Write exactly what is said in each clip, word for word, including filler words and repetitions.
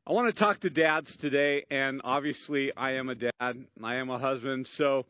I want to talk to dads today, and obviously I am a dad, I am a husband, so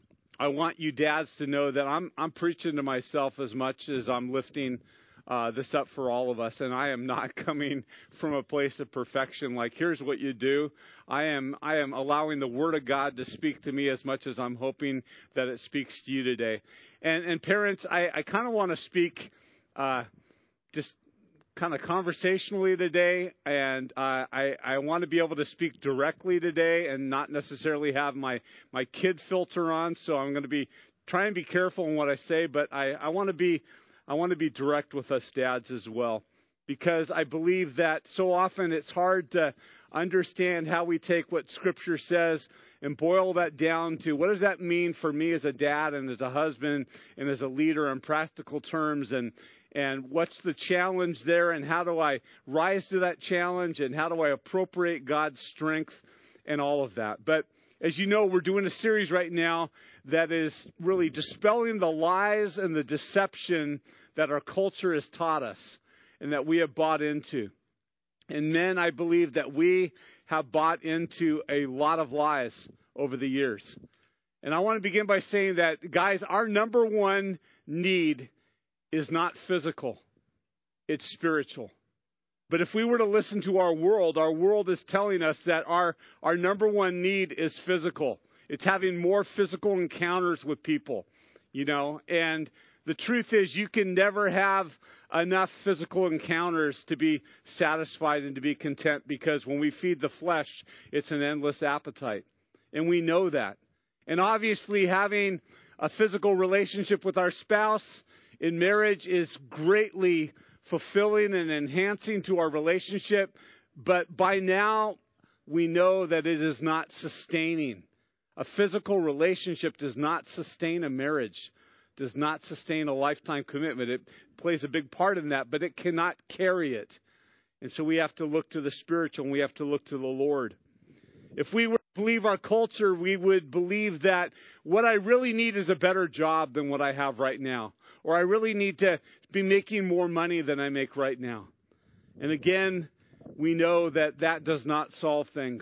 I want you dads to know that I'm I'm preaching to myself as much as I'm lifting uh, this up for all of us, and I am not coming from a place of perfection, like here's what you do. I am I am allowing the Word of God to speak to me as much as I'm hoping that it speaks to you today. And, and parents, I, I kind of want to speak uh, just kind of conversationally today, and uh, I, I want to be able to speak directly today and not necessarily have my, my kid filter on, so I'm going to be trying to be careful in what I say, but I, I want to be I want to be direct with us dads as well, because I believe that so often it's hard to understand how we take what Scripture says and boil that down to what does that mean for me as a dad and as a husband and as a leader in practical terms, and And what's the challenge there, and how do I rise to that challenge, and how do I appropriate God's strength and all of that. But as you know, we're doing a series right now that is really dispelling the lies and the deception that our culture has taught us and that we have bought into. And men, I believe that we have bought into a lot of lies over the years. And I want to begin by saying that, guys, our number one need is not physical, it's spiritual. But if we were to listen to our world, our world is telling us that our, our number one need is physical. It's having more physical encounters with people, you know. And the truth is, you can never have enough physical encounters to be satisfied and to be content, because when we feed the flesh, it's an endless appetite. And we know that. And obviously, having a physical relationship with our spouse in marriage is greatly fulfilling and enhancing to our relationship, but by now we know that it is not sustaining. A physical relationship does not sustain a marriage, does not sustain a lifetime commitment. It plays a big part in that, but it cannot carry it. And so we have to look to the spiritual, and we have to look to the Lord. If we were to believe our culture, we would believe that what I really need is a better job than what I have right now. Or I really need to be making more money than I make right now. And again, we know that that does not solve things.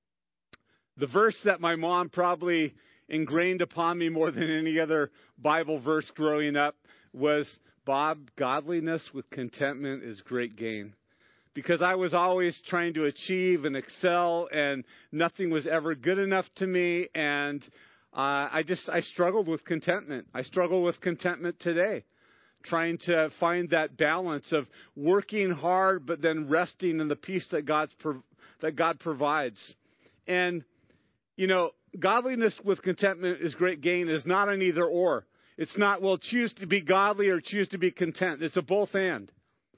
The verse that my mom probably ingrained upon me more than any other Bible verse growing up was, Bob, godliness with contentment is great gain. Because I was always trying to achieve and excel, and nothing was ever good enough to me, and Uh, I just, I struggled with contentment. I struggle with contentment today, trying to find that balance of working hard, but then resting in the peace that God's prov- that God provides. And, you know, godliness with contentment is great gain is not an either or. It's not, well, choose to be godly or choose to be content. It's a both and.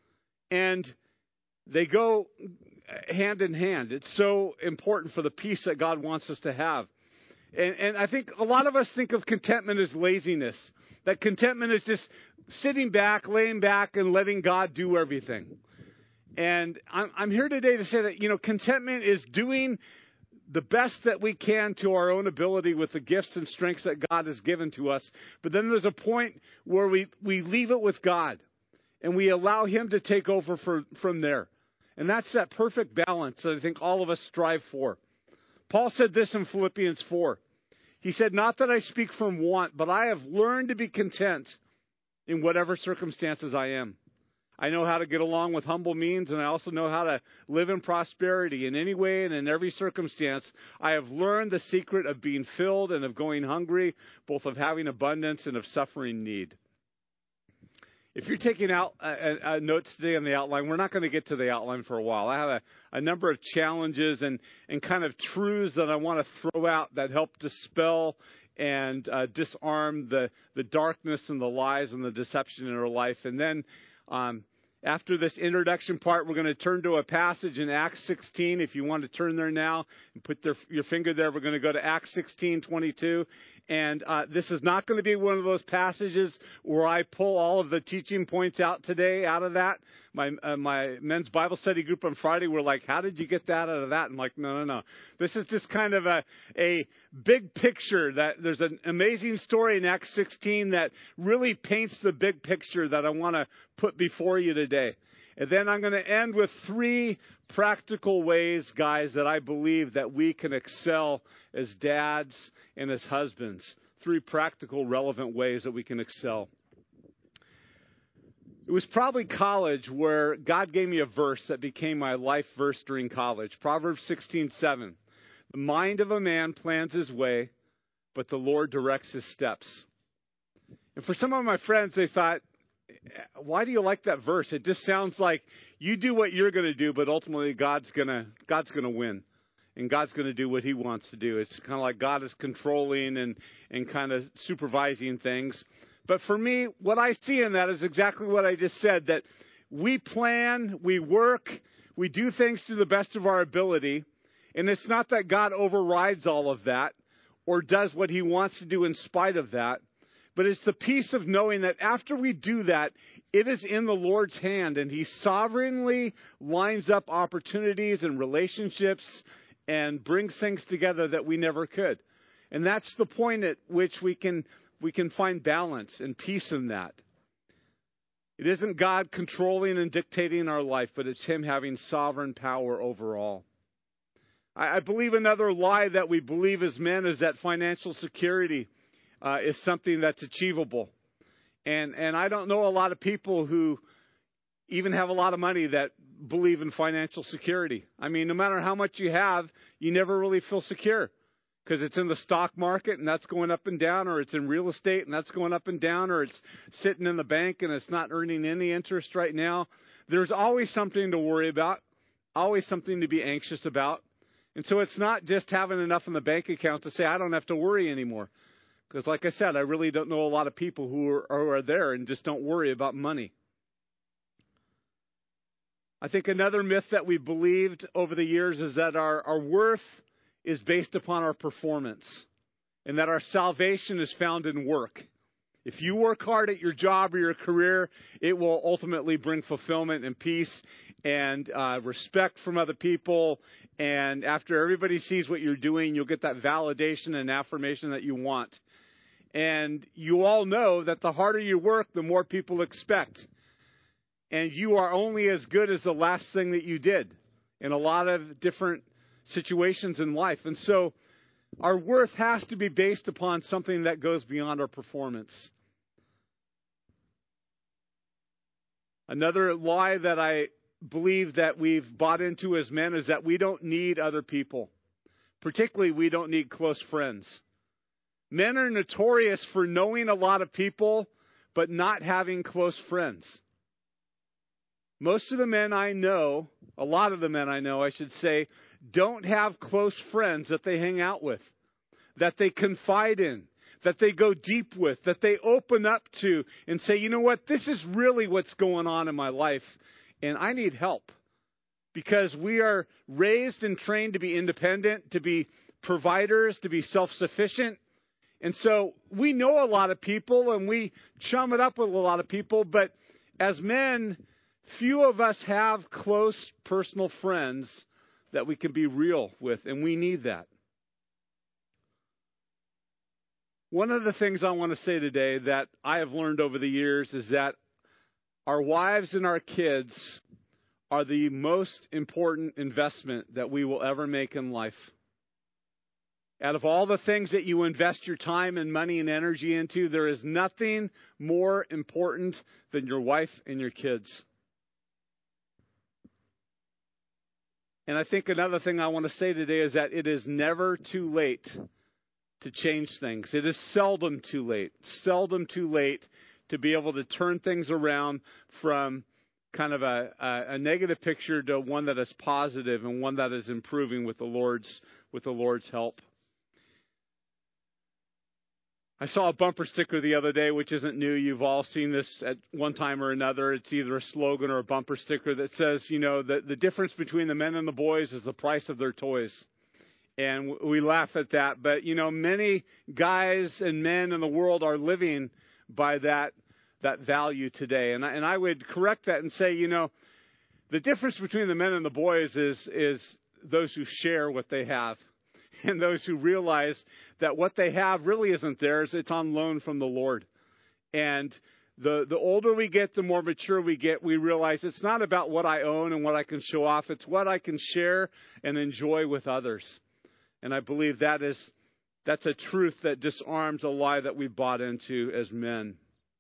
And they go hand in hand. It's so important for the peace that God wants us to have. And, and I think a lot of us think of contentment as laziness. That contentment is just sitting back, laying back, and letting God do everything. And I'm, I'm here today to say that, you know, contentment is doing the best that we can to our own ability with the gifts and strengths that God has given to us. But then there's a point where we, we leave it with God, and we allow Him to take over for, from there. And that's that perfect balance that I think all of us strive for. Paul said this in Philippians four. He said, not that I speak from want, but I have learned to be content in whatever circumstances I am. I know how to get along with humble means, and I also know how to live in prosperity in any way and in every circumstance. I have learned the secret of being filled and of going hungry, both of having abundance and of suffering need. If you're taking out uh, uh, notes today on the outline, we're not going to get to the outline for a while. I have a, a number of challenges and, and kind of truths that I want to throw out that help dispel and uh, disarm the, the darkness and the lies and the deception in our life. And then um, after this introduction part, we're going to turn to a passage in Acts sixteen. If you want to turn there now and put their, your finger there, we're going to go to Acts sixteen twenty-two. And uh, this is not going to be one of those passages where I pull all of the teaching points out today out of that. My uh, my men's Bible study group on Friday were like, how did you get that out of that? I'm like, no, no, no. This is just kind of a, a big picture. That there's an amazing story in Acts sixteen that really paints the big picture that I want to put before you today. And then I'm going to end with three practical ways, guys, that I believe that we can excel as dads and as husbands. Three practical, relevant ways that we can excel. It was probably college where God gave me a verse that became my life verse during college. Proverbs sixteen seven. The mind of a man plans his way, but the Lord directs his steps. And for some of my friends, they thought, why do you like that verse? It just sounds like you do what you're going to do, but ultimately God's going to God's going to win. And God's going to do what he wants to do. It's kind of like God is controlling and, and kind of supervising things. But for me, what I see in that is exactly what I just said, that we plan, we work, we do things to the best of our ability. And it's not that God overrides all of that or does what he wants to do in spite of that. But it's the peace of knowing that after we do that, it is in the Lord's hand. And he sovereignly lines up opportunities and relationships and brings things together that we never could. And that's the point at which we can we can find balance and peace in that. It isn't God controlling and dictating our life, but it's him having sovereign power over all. I, I believe another lie that we believe as men is that financial security uh, is something that's achievable. And and I don't know a lot of people who even have a lot of money that believe in financial security. I mean, no matter how much you have, you never really feel secure because it's in the stock market and that's going up and down, or it's in real estate and that's going up and down, or it's sitting in the bank and it's not earning any interest right now. There's always something to worry about, always something to be anxious about. And so it's not just having enough in the bank account to say, I don't have to worry anymore. Because like I said, I really don't know a lot of people who are, who are there and just don't worry about money. I think another myth that we believed over the years is that our, our worth is based upon our performance and that our salvation is found in work. If you work hard at your job or your career, it will ultimately bring fulfillment and peace and uh, respect from other people. And after everybody sees what you're doing, you'll get that validation and affirmation that you want. And you all know that the harder you work, the more people expect. And you are only as good as the last thing that you did in a lot of different situations in life. And so our worth has to be based upon something that goes beyond our performance. Another lie that I believe that we've bought into as men is that we don't need other people. Particularly, we don't need close friends. Men are notorious for knowing a lot of people, but not having close friends. Most of the men I know, a lot of the men I know, I should say, don't have close friends that they hang out with, that they confide in, that they go deep with, that they open up to and say, you know what, this is really what's going on in my life, and I need help. Because we are raised and trained to be independent, to be providers, to be self-sufficient. And so we know a lot of people and we chum it up with a lot of people, but as men, few of us have close personal friends that we can be real with, and we need that. One of the things I want to say today that I have learned over the years is that our wives and our kids are the most important investment that we will ever make in life. Out of all the things that you invest your time and money and energy into, there is nothing more important than your wife and your kids. And I think another thing I want to say today is that it is never too late to change things. It is seldom too late, seldom too late to be able to turn things around from kind of a, a, a negative picture to one that is positive and one that is improving with the Lord's, with the Lord's help. I saw a bumper sticker the other day, which isn't new. You've all seen this at one time or another. It's either a slogan or a bumper sticker that says, you know, the, the difference between the men and the boys is the price of their toys. And we laugh at that. But, you know, many guys and men in the world are living by that that value today. And I, and I would correct that and say, you know, the difference between the men and the boys is is those who share what they have. And those who realize that what they have really isn't theirs. It's on loan from the Lord. And The, the older we get, the more mature we get, we realize it's not about what I own and what I can show off. It's what I can share and enjoy with others. And I believe that is, that's a truth that disarms a lie that we've bought into as men.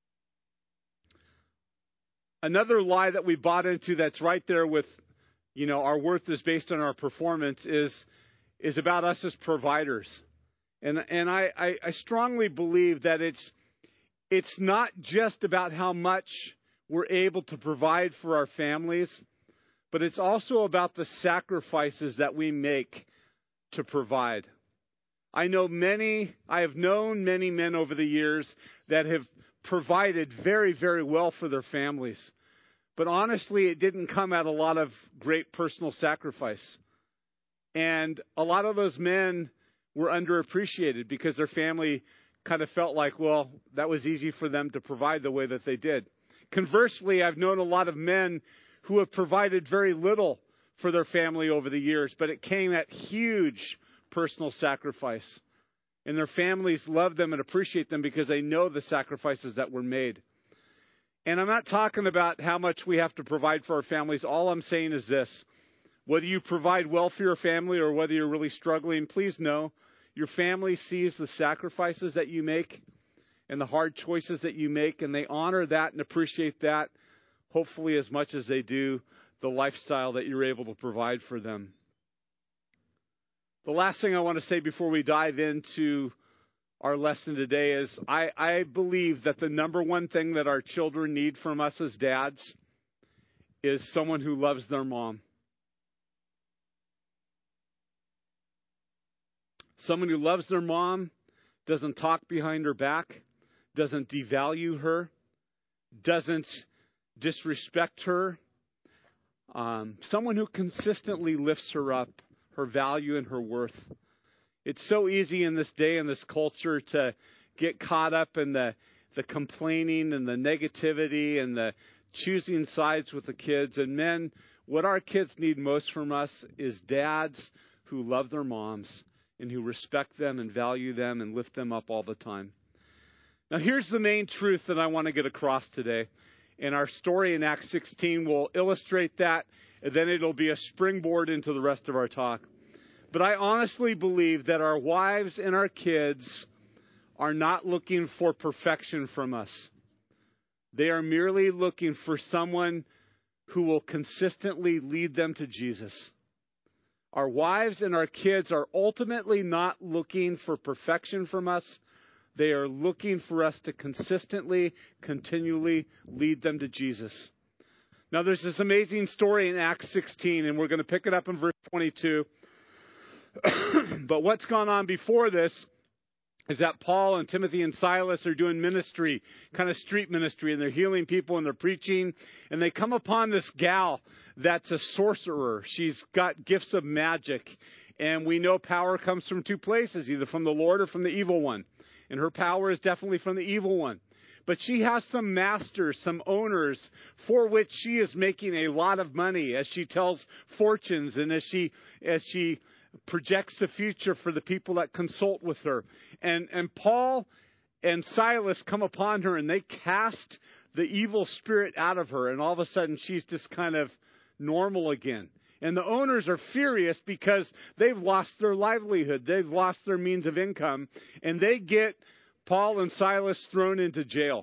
Another lie that we bought into that's right there with, you know, our worth is based on our performance is, is about us as providers. And, and I, I, I strongly believe that it's, It's not just about how much we're able to provide for our families, but it's also about the sacrifices that we make to provide. I know many, I have known many men over the years that have provided very, very well for their families. But honestly, it didn't come at a lot of great personal sacrifice. And a lot of those men were underappreciated because their family kind of felt like, well, that was easy for them to provide the way that they did. Conversely, I've known a lot of men who have provided very little for their family over the years, but it came at huge personal sacrifice. And their families love them and appreciate them because they know the sacrifices that were made. And I'm not talking about how much we have to provide for our families. All I'm saying is this. Whether you provide well for your family or whether you're really struggling, please know your family sees the sacrifices that you make and the hard choices that you make, and they honor that and appreciate that, hopefully as much as they do the lifestyle that you're able to provide for them. The last thing I want to say before we dive into our lesson today is I, I believe that the number one thing that our children need from us as dads is someone who loves their mom. Someone who loves their mom, doesn't talk behind her back, doesn't devalue her, doesn't disrespect her. Um, someone who consistently lifts her up, her value and her worth. It's so easy in this day and this culture to get caught up in the, the complaining and the negativity and the choosing sides with the kids. And men, what our kids need most from us is dads who love their moms and who respect them and value them and lift them up all the time. Now, here's the main truth that I want to get across today. And our story in Acts sixteen will illustrate that, and then it'll be a springboard into the rest of our talk. But I honestly believe that our wives and our kids are not looking for perfection from us. They are merely looking for someone who will consistently lead them to Jesus. Our wives and our kids are ultimately not looking for perfection from us. They are looking for us to consistently, continually lead them to Jesus. Now, there's this amazing story in Acts sixteen, and we're going to pick it up in verse twenty-two. But what's gone on before this is that Paul and Timothy and Silas are doing ministry, kind of street ministry, and they're healing people and they're preaching. And they come upon this gal that's a sorcerer. She's got gifts of magic. And we know power comes from two places, either from the Lord or from the evil one. And her power is definitely from the evil one. But she has some masters, some owners, for which she is making a lot of money as she tells fortunes and as she as she projects the future for the people that consult with her. And and Paul and Silas come upon her and they cast the evil spirit out of her. And all of a sudden she's just kind of normal again. And the owners are furious because they've lost their livelihood. They've lost their means of income. And they get Paul and Silas thrown into jail.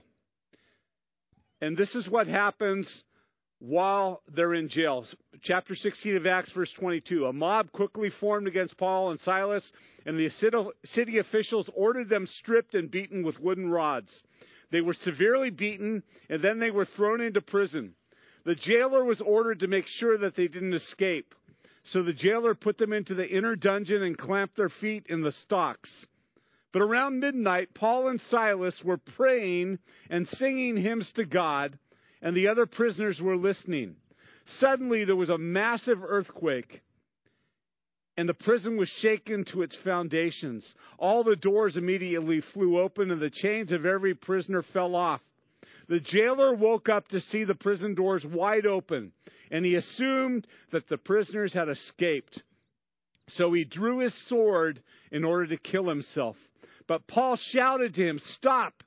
And this is what happens while they're in jail. Chapter sixteen of Acts, verse twenty-two. A mob quickly formed against Paul and Silas, and the city officials ordered them stripped and beaten with wooden rods. They were severely beaten, and then they were thrown into prison. The jailer was ordered to make sure that they didn't escape. So the jailer put them into the inner dungeon and clamped their feet in the stocks. But around midnight, Paul and Silas were praying and singing hymns to God, and the other prisoners were listening. Suddenly, there was a massive earthquake, and the prison was shaken to its foundations. All the doors immediately flew open, and the chains of every prisoner fell off. The jailer woke up to see the prison doors wide open, and he assumed that the prisoners had escaped. So he drew his sword in order to kill himself. But Paul shouted to him, "Stop!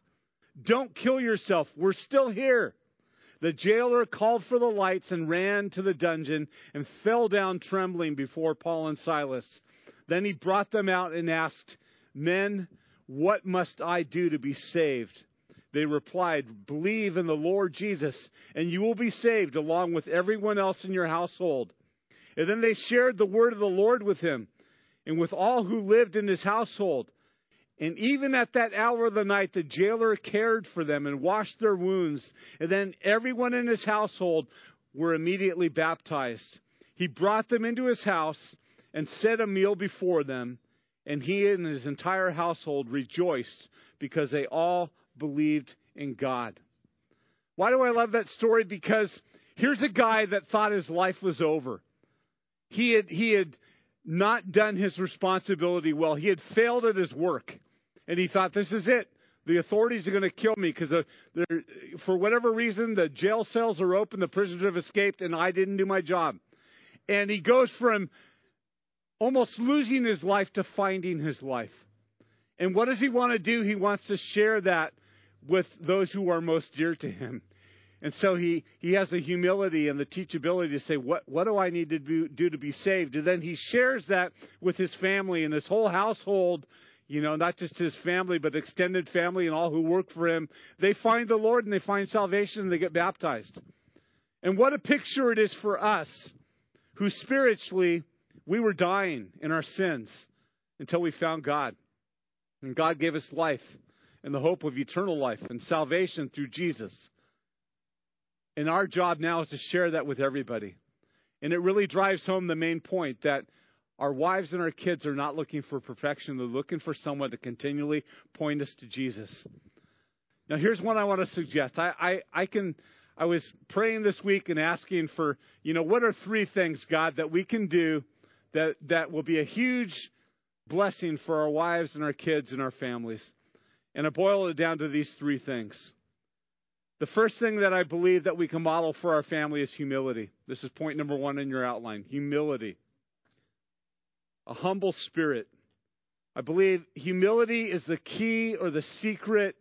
"Don't kill yourself. We're still here." The jailer called for the lights and ran to the dungeon and fell down trembling before Paul and Silas. Then he brought them out and asked, "Men, what must I do to be saved?" They replied, "Believe in the Lord Jesus, and you will be saved along with everyone else in your household." And then they shared the word of the Lord with him and with all who lived in his household. And even at that hour of the night, the jailer cared for them and washed their wounds. And then everyone in his household were immediately baptized. He brought them into his house and set a meal before them. And he and his entire household rejoiced because they all believed in God. Why do I love that story? Because here's a guy that thought his life was over. He had, he had not done his responsibility well. He had failed at his work. And he thought, this is it. The authorities are going to kill me because for whatever reason, the jail cells are open, the prisoners have escaped, and I didn't do my job. And he goes from almost losing his life to finding his life. And what does he want to do? He wants to share that with those who are most dear to him. And so he, he has the humility and the teachability to say, what, what do I need to do, do to be saved? And then he shares that with his family and his whole household. You know, not just his family, but extended family and all who work for him. They find the Lord and they find salvation and they get baptized. And what a picture it is for us who spiritually, we were dying in our sins until we found God. And God gave us life and the hope of eternal life and salvation through Jesus. And our job now is to share that with everybody. And it really drives home the main point that our wives and our kids are not looking for perfection. They're looking for someone to continually point us to Jesus. Now, here's one I want to suggest. I, I, I can. I was praying this week and asking for, you know, what are three things, God, that we can do that, that will be a huge blessing for our wives and our kids and our families. And I boiled it down to these three things. The first thing that I believe that we can model for our family is humility. This is point number one in your outline, humility. A humble spirit. I believe humility is the key or the secret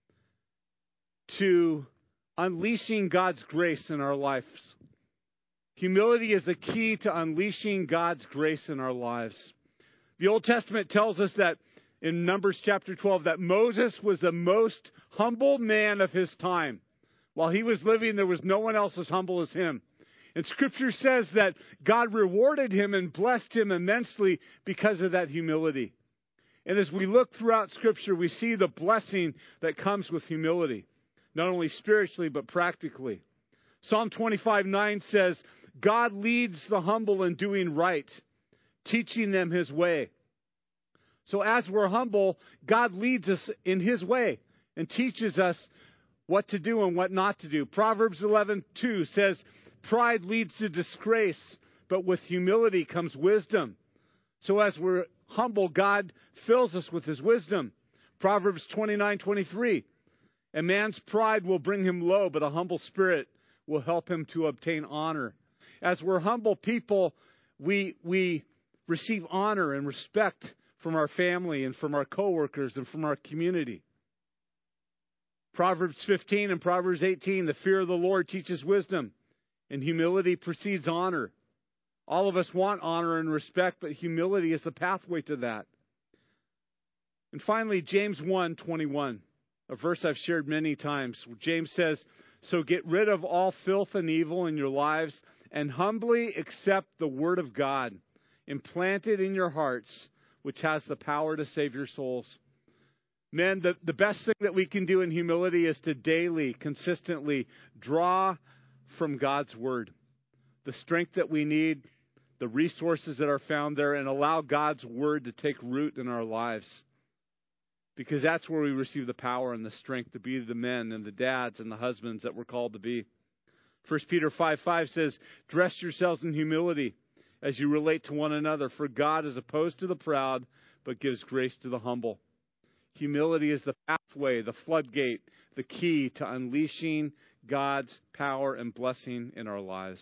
to unleashing God's grace in our lives. Humility is the key to unleashing God's grace in our lives. The Old Testament tells us that in Numbers chapter twelve that Moses was the most humble man of his time. While he was living, there was no one else as humble as him. And Scripture says that God rewarded him and blessed him immensely because of that humility. And as we look throughout Scripture, we see the blessing that comes with humility, not only spiritually, but practically. Psalm twenty-five nine says, God leads the humble in doing right, teaching them his way. So as we're humble, God leads us in his way and teaches us what to do and what not to do. Proverbs eleven two says, pride leads to disgrace, but with humility comes wisdom. So as we're humble, God fills us with his wisdom. Proverbs twenty-nine twenty-three. A man's pride will bring him low, but a humble spirit will help him to obtain honor. As we're humble people, we, we receive honor and respect from our family and from our coworkers and from our community. Proverbs fifteen and Proverbs eighteen, the fear of the Lord teaches wisdom. And humility precedes honor. All of us want honor and respect, but humility is the pathway to that. And finally, James one twenty-one, a verse I've shared many times. James says, so get rid of all filth and evil in your lives and humbly accept the word of God, implanted in your hearts, which has the power to save your souls. Men, the, the best thing that we can do in humility is to daily, consistently draw from God's word, the strength that we need, the resources that are found there, and allow God's word to take root in our lives. Because that's where we receive the power and the strength to be the men and the dads and the husbands that we're called to be. First Peter five five says, dress yourselves in humility as you relate to one another, for God is opposed to the proud, but gives grace to the humble. Humility is the pathway, the floodgate, the key to unleashing God's power and blessing in our lives.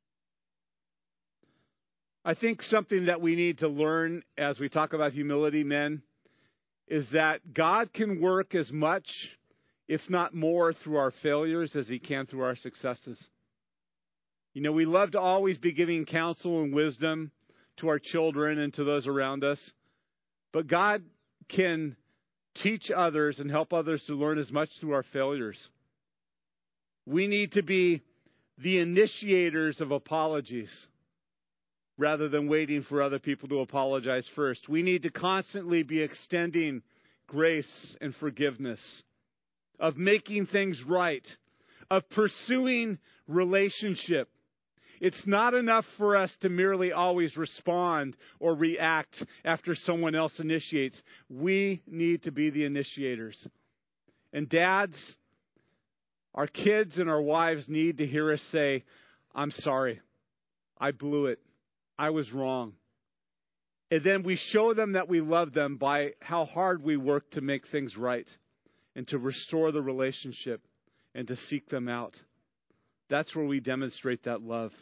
I think something that we need to learn as we talk about humility, men, is that God can work as much if not more, through our failures as He can through our successes. You know, we love to always be giving counsel and wisdom to our children and to those around us. But God can teach others and help others to learn as much through our failures. We need to be the initiators of apologies rather than waiting for other people to apologize first. We need to constantly be extending grace and forgiveness, of making things right, of pursuing relationship. It's not enough for us to merely always respond or react after someone else initiates. We need to be the initiators. And dads, our kids and our wives need to hear us say, I'm sorry. I blew it. I was wrong. And then we show them that we love them by how hard we work to make things right and to restore the relationship and to seek them out. That's where we demonstrate that love.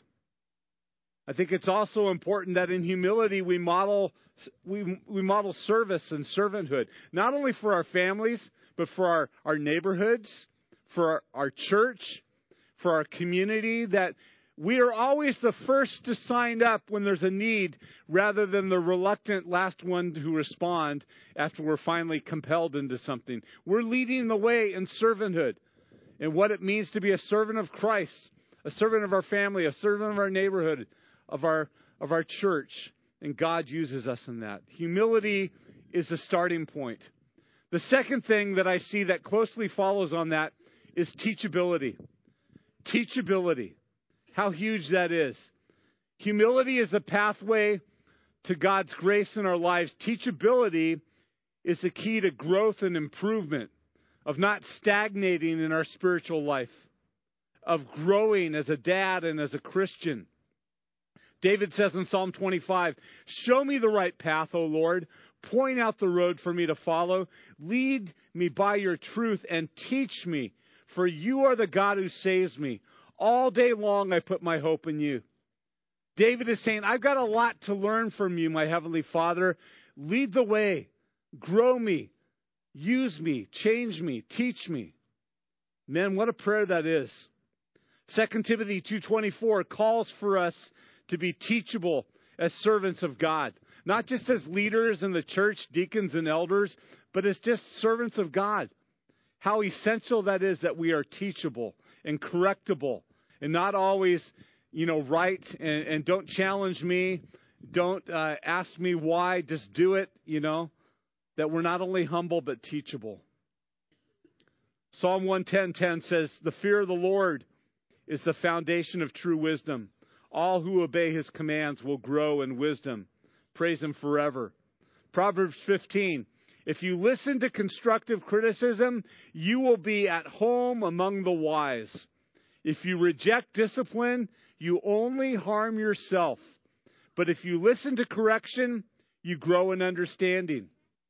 I think it's also important that in humility we model we we model service and servanthood, not only for our families, but for our, our neighborhoods, for our, our church, for our community, that we are always the first to sign up when there's a need rather than the reluctant last one to respond after we're finally compelled into something. We're leading the way in servanthood and what it means to be a servant of Christ, a servant of our family, a servant of our neighborhood, of our of our church. And God uses us in that. Humility is the starting point. The second thing that I see that closely follows on that is teachability. Teachability. How huge that is. Humility is a pathway to God's grace in our lives. Teachability is the key to growth and improvement, of not stagnating in our spiritual life, of growing as a dad and as a Christian. David says in Psalm twenty-five, show me the right path, O Lord. Point out the road for me to follow. Lead me by your truth and teach me, for you are the God who saves me. All day long I put my hope in you. David is saying, I've got a lot to learn from you, my Heavenly Father. Lead the way. Grow me. Use me. Change me. Teach me. Man, what a prayer that is. Second Timothy two twenty-four calls for us to be teachable as servants of God. Not just as leaders in the church, deacons and elders, but as just servants of God. How essential that is that we are teachable and correctable and not always, you know, right. And, and don't challenge me. Don't uh, ask me why. Just do it, you know. That we're not only humble, but teachable. Psalm one ten ten says, the fear of the Lord is the foundation of true wisdom. All who obey his commands will grow in wisdom. Praise him forever. Proverbs fifteen. If you listen to constructive criticism, you will be at home among the wise. If you reject discipline, you only harm yourself. But if you listen to correction, you grow in understanding.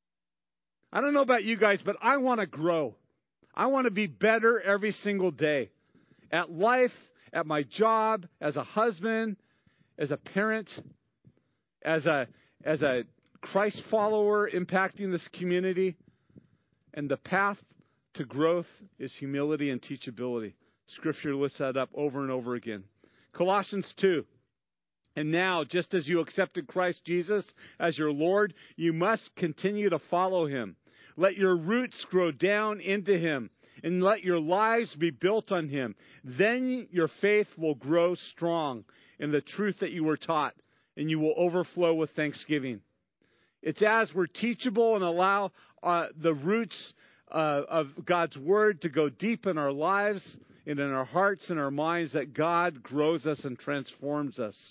I don't know about you guys, but I want to grow. I want to be better every single day. At life, at my job, as a husband, as a parent, as a as a Christ follower impacting this community. And the path to growth is humility and teachability. Scripture lists that up over and over again. Colossians two. And now, just as you accepted Christ Jesus as your Lord, you must continue to follow him. Let your roots grow down into him, and let your lives be built on him. Then your faith will grow strong in the truth that you were taught, and you will overflow with thanksgiving. It's as we're teachable and allow uh, the roots uh, of God's word to go deep in our lives and in our hearts and our minds that God grows us and transforms us.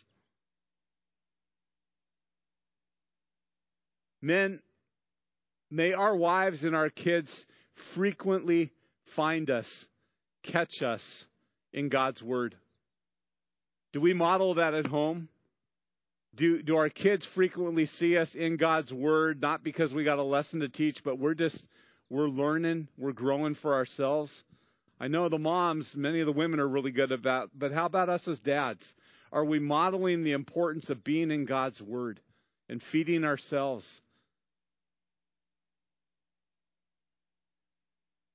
Men, may our wives and our kids frequently find us, catch us in God's word. Do we model that at home? Do, do our kids frequently see us in God's word, not because we got a lesson to teach, but we're just, we're learning, we're growing for ourselves? I know the moms, many of the women are really good about, but how about us as dads? Are we modeling the importance of being in God's word and feeding ourselves?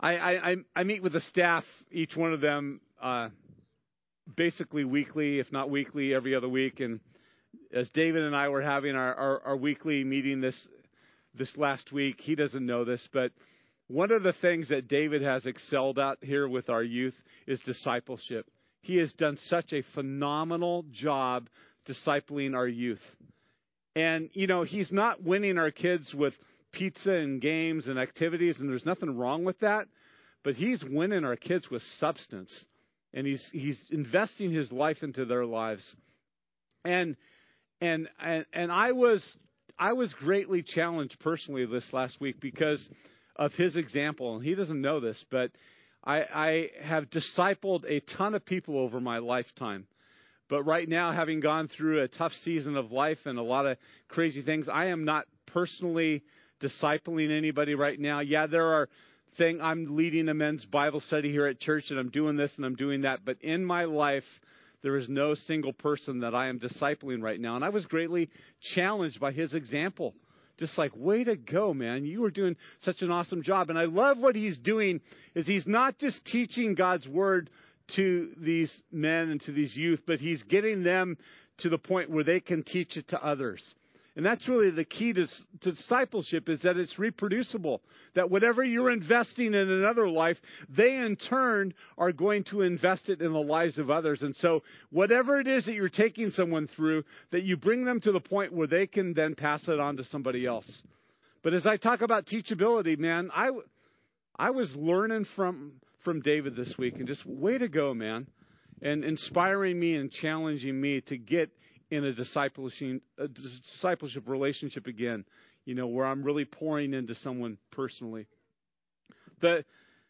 I, I, I meet with the staff, each one of them, uh, basically weekly, if not weekly, every other week. And as David and I were having our, our, our weekly meeting this this last week, he doesn't know this, but one of the things that David has excelled at here with our youth is discipleship. He has done such a phenomenal job discipling our youth. And, you know, he's not winning our kids with pizza and games and activities, and there's nothing wrong with that. But he's winning our kids with substance, and he's he's investing his life into their lives. And and and, and I was I was greatly challenged personally this last week because of his example. And he doesn't know this, but I, I have discipled a ton of people over my lifetime. But right now, having gone through a tough season of life and a lot of crazy things, I am not personally discipling anybody right now. Yeah, there are things. I'm leading a men's Bible study here at church, and I'm doing this and I'm doing that. But in my life, there is no single person that I am discipling right now. And I was greatly challenged by his example. Just like, way to go, man. You are doing such an awesome job. And I love what he's doing is he's not just teaching God's word to these men and to these youth, but he's getting them to the point where they can teach it to others. And that's really the key to, to discipleship, is that it's reproducible. That whatever you're investing in another life, they in turn are going to invest it in the lives of others. And so whatever it is that you're taking someone through, that you bring them to the point where they can then pass it on to somebody else. But as I talk about teachability, man, I, I was learning from, from David this week, and just way to go, man. And inspiring me and challenging me to get in a discipleship, a discipleship relationship again, you know, where I'm really pouring into someone personally. The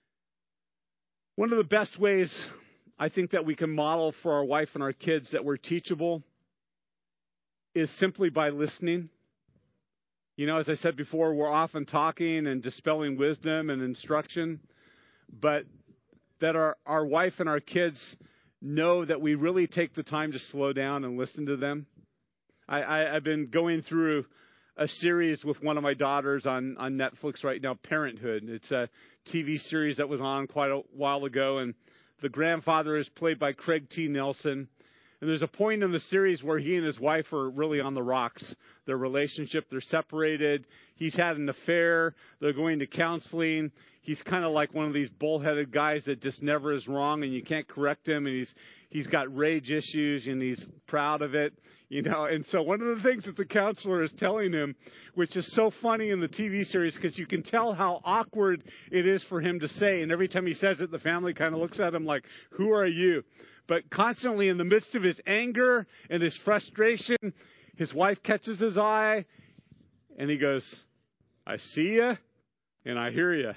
one of the best ways I think that we can model for our wife and our kids that we're teachable is simply by listening. You know, as I said before, we're often talking and dispelling wisdom and instruction, but that our, our wife and our kids know that we really take the time to slow down and listen to them. I, I, I've been going through a series with one of my daughters on, on Netflix right now, Parenthood. It's a T V series that was on quite a while ago, and the grandfather is played by Craig T. Nelson. And there's a point in the series where he and his wife are really on the rocks. Their relationship, they're separated. He's had an affair. They're going to counseling. He's kind of like one of these bullheaded guys that just never is wrong, and you can't correct him. And he's he's got rage issues, and he's proud of it, you know. And so one of the things that the counselor is telling him, which is so funny in the T V series, because you can tell how awkward it is for him to say. And every time he says it, the family kind of looks at him like, "Who are you?" But constantly in the midst of his anger and his frustration, his wife catches his eye, and he goes, "I see you, and I hear you."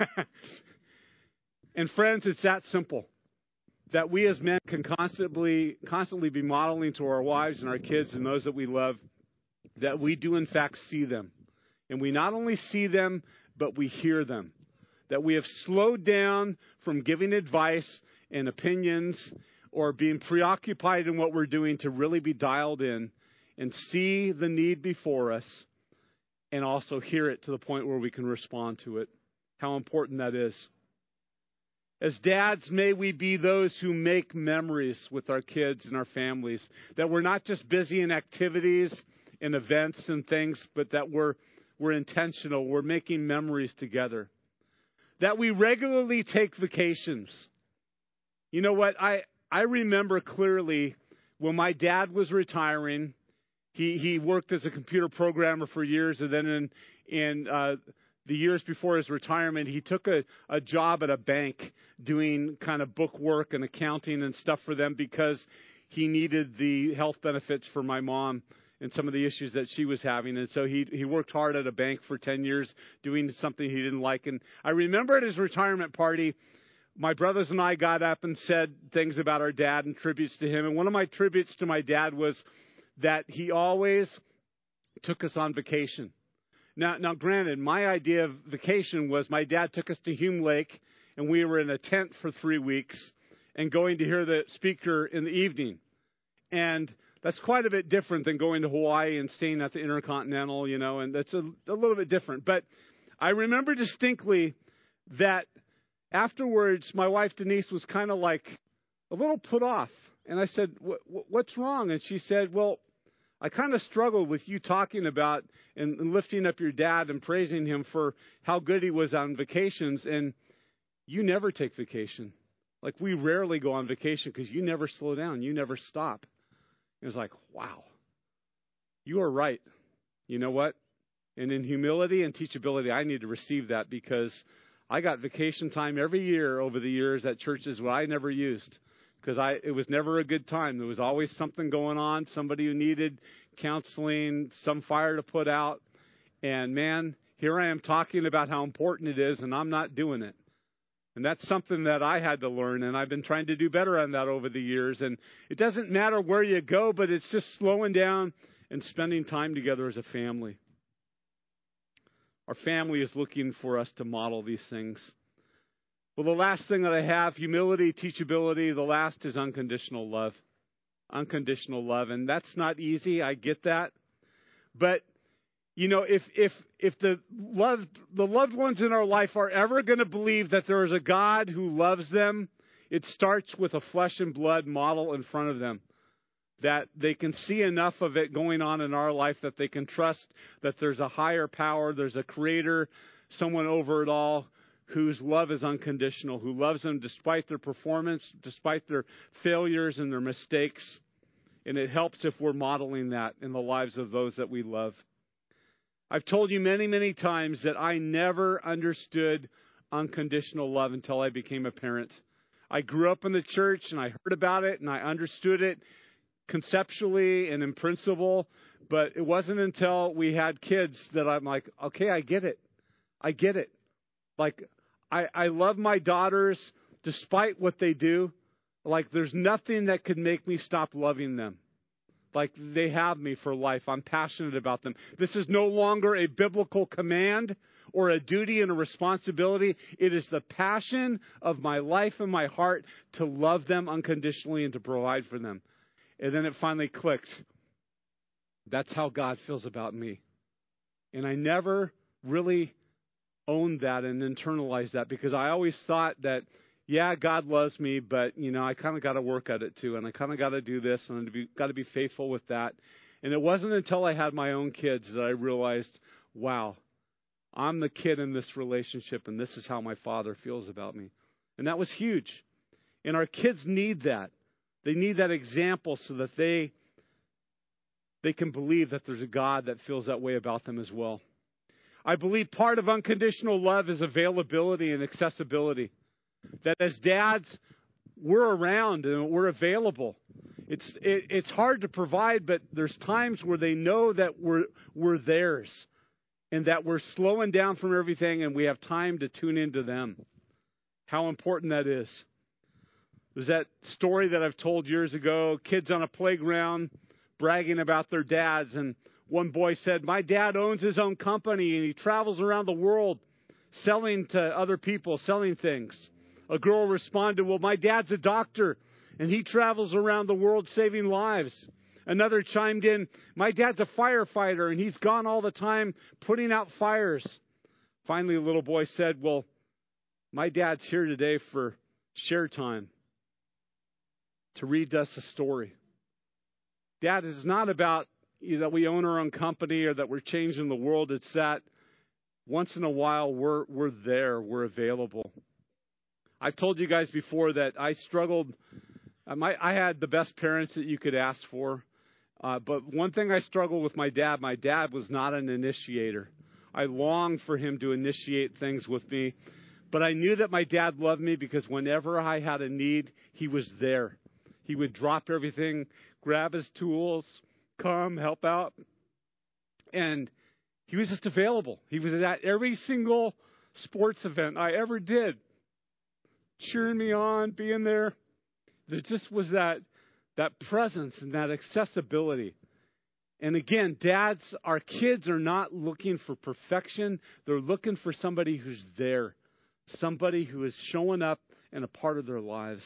And friends, it's that simple. That we as men can constantly, constantly be modeling to our wives and our kids and those that we love, that we do in fact see them. And we not only see them, but we hear them. That we have slowed down from giving advice and opinions or being preoccupied in what we're doing to really be dialed in and see the need before us and also hear it to the point where we can respond to it. How important that is. As dads, may we be those who make memories with our kids and our families. That we're not just busy in activities and events and things, but that we're, we're intentional. We're making memories together. That we regularly take vacations. You know what? I, I remember clearly when my dad was retiring. He he worked as a computer programmer for years, and then in in uh, the years before his retirement, he took a, a job at a bank doing kind of book work and accounting and stuff for them because he needed the health benefits for my mom and some of the issues that she was having. And so he he worked hard at a bank for ten years doing something he didn't like. And I remember at his retirement party, my brothers and I got up and said things about our dad and tributes to him. And one of my tributes to my dad was that he always took us on vacation. Now, now, granted, my idea of vacation was my dad took us to Hume Lake, and we were in a tent for three weeks and going to hear the speaker in the evening. And that's quite a bit different than going to Hawaii and staying at the Intercontinental, you know, and that's a, a little bit different. But I remember distinctly that afterwards, my wife Denise was kind of like a little put off. And I said, what's wrong? And she said, well, I kind of struggled with you talking about and, and lifting up your dad and praising him for how good he was on vacations. And you never take vacation. Like, we rarely go on vacation because you never slow down. You never stop. It was like, wow, you are right. You know what? And in humility and teachability, I need to receive that, because I got vacation time every year over the years at churches where I never used. Because I, it was never a good time. There was always something going on, somebody who needed counseling, some fire to put out. And man, here I am talking about how important it is, and I'm not doing it. And that's something that I had to learn, and I've been trying to do better on that over the years. And it doesn't matter where you go, but it's just slowing down and spending time together as a family. Our family is looking for us to model these things. Well, the last thing that I have, humility, teachability. The last is unconditional love. Unconditional love. And that's not easy. I get that. But, you know, if if if the loved, the loved ones in our life are ever going to believe that there is a God who loves them, it starts with a flesh and blood model in front of them. That they can see enough of it going on in our life that they can trust that there's a higher power, there's a creator, someone over it all, whose love is unconditional, who loves them despite their performance, despite their failures and their mistakes. And it helps if we're modeling that in the lives of those that we love. I've told you many, many times that I never understood unconditional love until I became a parent. I grew up in the church and I heard about it and I understood it conceptually and in principle, but it wasn't until we had kids that I'm like, okay, I get it. I get it. Like, I, I love my daughters despite what they do. Like, there's nothing that could make me stop loving them. Like, they have me for life. I'm passionate about them. This is no longer a biblical command or a duty and a responsibility. It is the passion of my life and my heart to love them unconditionally and to provide for them. And then it finally clicked. That's how God feels about me. And I never really owned that and internalized that, because I always thought that, yeah, God loves me, but, you know, I kind of got to work at it too. And I kind of got to do this and I've got to be faithful with that. And it wasn't until I had my own kids that I realized, wow, I'm the kid in this relationship and this is how my Father feels about me. And that was huge. And our kids need that. They need that example so that they they can believe that there's a God that feels that way about them as well. I believe part of unconditional love is availability and accessibility. That as dads, we're around and we're available. It's it, it's hard to provide, but there's times where they know that we're we're theirs and that we're slowing down from everything and we have time to tune into them. How important that is. There's that story that I've told years ago, kids on a playground bragging about their dads, and one boy said, my dad owns his own company and he travels around the world selling to other people, selling things. A girl responded, well, my dad's a doctor and he travels around the world saving lives. Another chimed in, my dad's a firefighter and he's gone all the time putting out fires. Finally, a little boy said, well, my dad's here today for share time, to read us a story. Dad, is not about you know, that we own our own company or that we're changing the world. It's that once in a while we're we're there, we're available. I've told you guys before that I struggled. I, might, I had the best parents that you could ask for. Uh, but one thing I struggled with my dad, my dad was not an initiator. I longed for him to initiate things with me. But I knew that my dad loved me because whenever I had a need, he was there. He would drop everything, grab his tools, come, help out. And he was just available. He was at every single sports event I ever did, cheering me on, being there. There just was that that presence and that accessibility. And again, dads, our kids are not looking for perfection. They're looking for somebody who's there, somebody who is showing up and a part of their lives.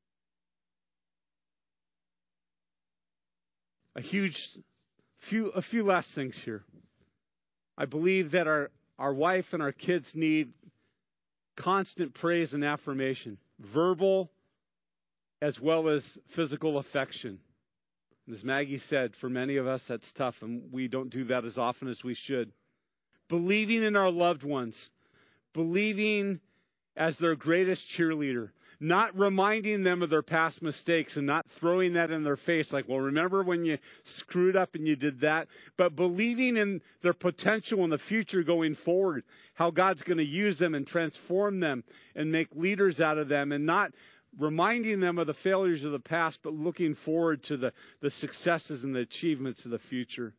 A huge few, a few last things here. I believe that our, our wife and our kids need constant praise and affirmation, verbal as well as physical affection. As Maggie said, for many of us, that's tough, and we don't do that as often as we should. Believing in our loved ones, believing as their greatest cheerleader, not reminding them of their past mistakes and not throwing that in their face like, well, remember when you screwed up and you did that, but believing in their potential in the future going forward, how God's going to use them and transform them and make leaders out of them, and not reminding them of the failures of the past, but looking forward to the, the successes and the achievements of the future.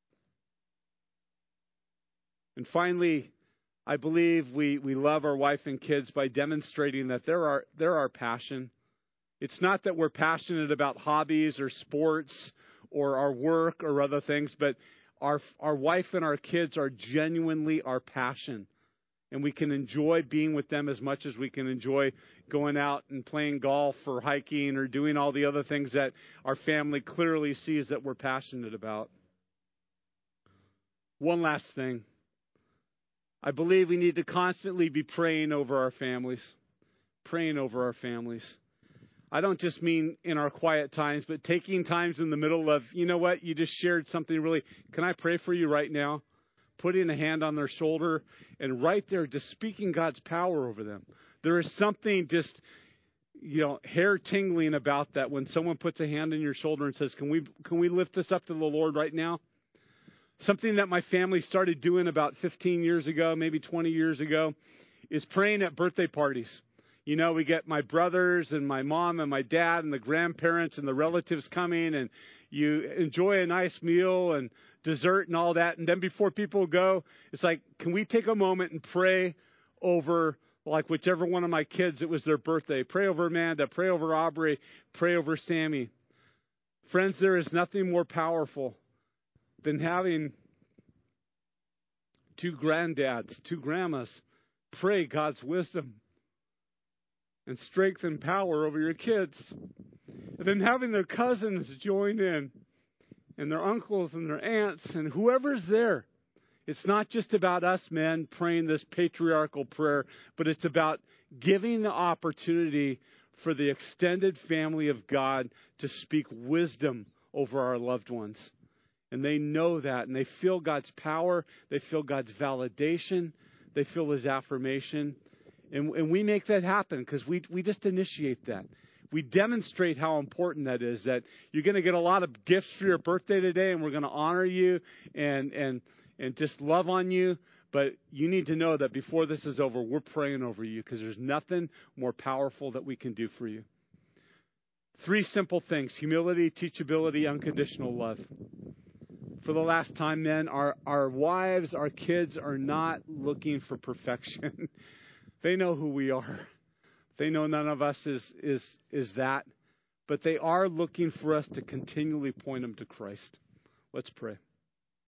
And finally, I believe we, we love our wife and kids by demonstrating that they're our, they're our passion. It's not that we're passionate about hobbies or sports or our work or other things, but our, our wife and our kids are genuinely our passion. And we can enjoy being with them as much as we can enjoy going out and playing golf or hiking or doing all the other things that our family clearly sees that we're passionate about. One last thing. I believe we need to constantly be praying over our families. Praying over our families. I don't just mean in our quiet times, but taking times in the middle of, you know what, you just shared something really, can I pray for you right now? Putting a hand on their shoulder and right there just speaking God's power over them. There is something just, you know, hair tingling about that when someone puts a hand on your shoulder and says, can we can we lift this up to the Lord right now? Something that my family started doing about fifteen years ago, maybe twenty years ago, is praying at birthday parties. You know, we get my brothers and my mom and my dad and the grandparents and the relatives coming, and you enjoy a nice meal and dessert and all that. And then before people go, it's like, can we take a moment and pray over, like whichever one of my kids, it was their birthday. Pray over Amanda, pray over Aubrey, pray over Sammy. Friends, there is nothing more powerful than having two granddads, two grandmas pray God's wisdom and strength and power over your kids. And then having their cousins join in, and their uncles and their aunts and whoever's there. It's not just about us men praying this patriarchal prayer, but it's about giving the opportunity for the extended family of God to speak wisdom over our loved ones. And they know that, and they feel God's power, they feel God's validation, they feel His affirmation. And, and we make that happen because we we just initiate that. We demonstrate how important that is, that you're going to get a lot of gifts for your birthday today, and we're going to honor you and and and just love on you. But you need to know that before this is over, we're praying over you because there's nothing more powerful that we can do for you. Three simple things: humility, teachability, unconditional love. For the last time, men, our, our wives, our kids are not looking for perfection. They know who we are. They know none of us is, is, is that. But they are looking for us to continually point them to Christ. Let's pray.